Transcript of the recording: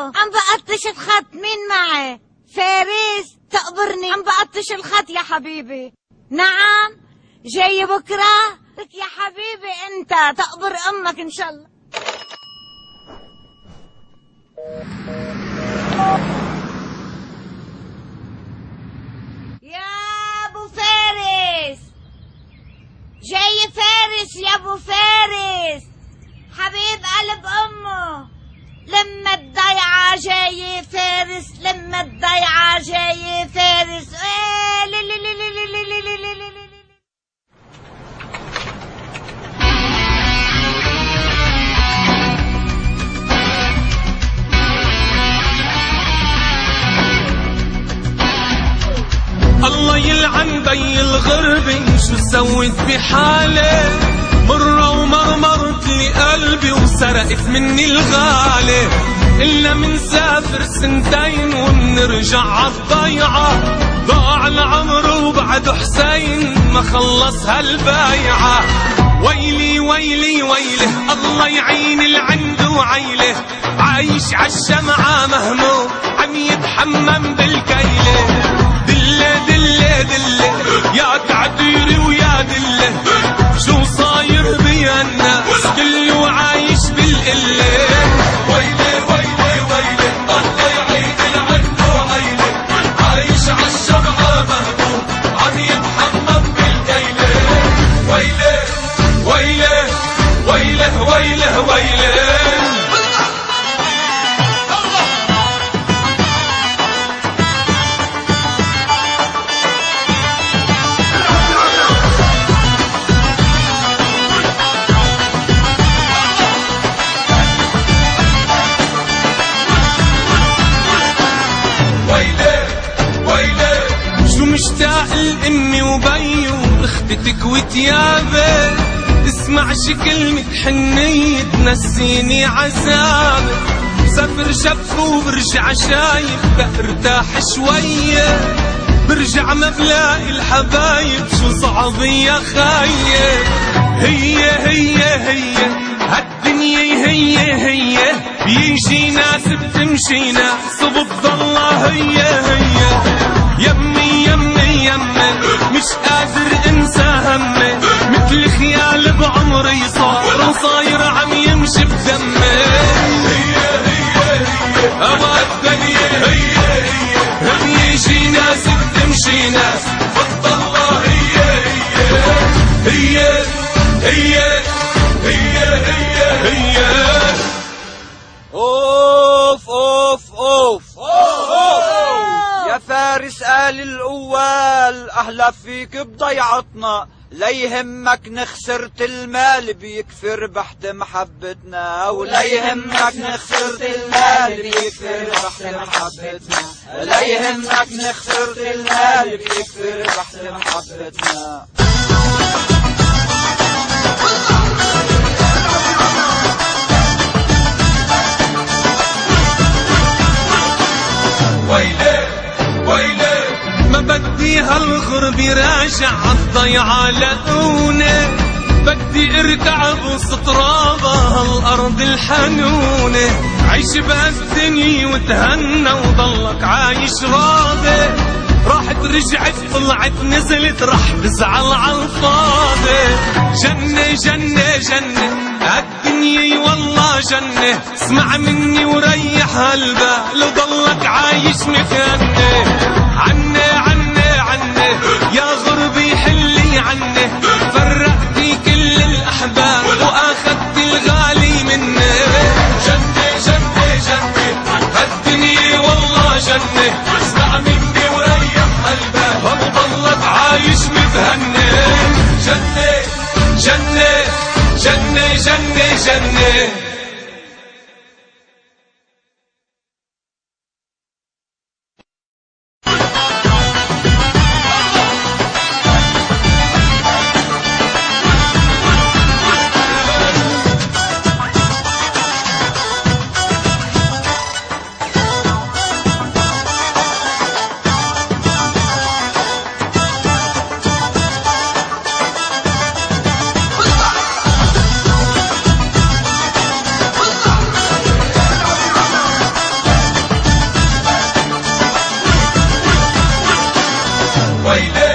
عم بقطش الخط. مين معي؟ فارس تقبرني. عم بقطش الخط يا حبيبي. نعم جاي بكرة لك يا حبيبي. انت تقبر امك ان شاء الله. يا ابو فارس جاي. فارس يا ابو فارس حبيب قلب امه. لما الضيعة جاي فارس. لما الضيعة جاي فارس. الله يلعن بي الغربة شو سويت بحالي. مرة ومرمرت لي قلبي وسرقت مني الغالي. إلا منسافر سنتين ومنرجع عالضيعة. ضاع العمر وبعد حسين ما خلص هالبايعة. ويلي ويلي ويله الله يعين العند وعيله. عايش عالشمعة مهموم عم يتحمم بالكيله. دلة دلة دلة يا تعبيري ويا دلة. شو صاير بيا الناس كله عايش بالقلة. ويلي ويلي ويلي الله يعيد العند وعيلة. عايش عالشمعة مهموم عم يتحمم بالكيلة. ويلي ويلي ويله ويله ويله. مشتاق لأمي وبي وأختك وتيابي. اسمع شي كلمة حنية تنسيني عذابي. سافر شف وبرجع شايف بارتاح شوية. برجع ما بلاقي الحبايب شو صعب يا خايف. هي هالدنيا هي بيجي ناس بتمشي ناس وبتضلها هي. يمي يمي يمي مش قادر انسى همي. مثل خيال بعمري صار وصاير عم يمشي بدمي. هي هوا الدنيا هي بيجي ناس بتمشي ناس بتضلها هي. اوف اوف اوف يا فارس آل الأول أهلا فيك بضيعتنا. لا يهمك نخسرت المال بيكفر بحت محبتنا. ولا يهمك نخسرت المال بيكفر بحت محبتنا. لا يهمك نخسرت المال بيكفر بحت محبتنا. ويلي ويلي ما بدي هالغرب راجع عالضيعة لقوني. بدي ارجع بوسط ترابها هالارض الحنونة. عيش بهالدنيا وتهنى وضلك عايش راضي. راحت رجعت طلعت نزلت رح بزعل عالفاضي. جنة جنة جنة هالدنيا والله جنة. اسمع مني وريح هالبال وضلك عايش مكاني. عني يا غربي حلي عني. فرقتي كل الأحباب وأخذت الغالي مني. جنة جنة جنة هالدنيا والله جنة. اسمع مني وريح قلبك وضلك عايش متهني. جنة جنة جنة جنة جنة. ويلي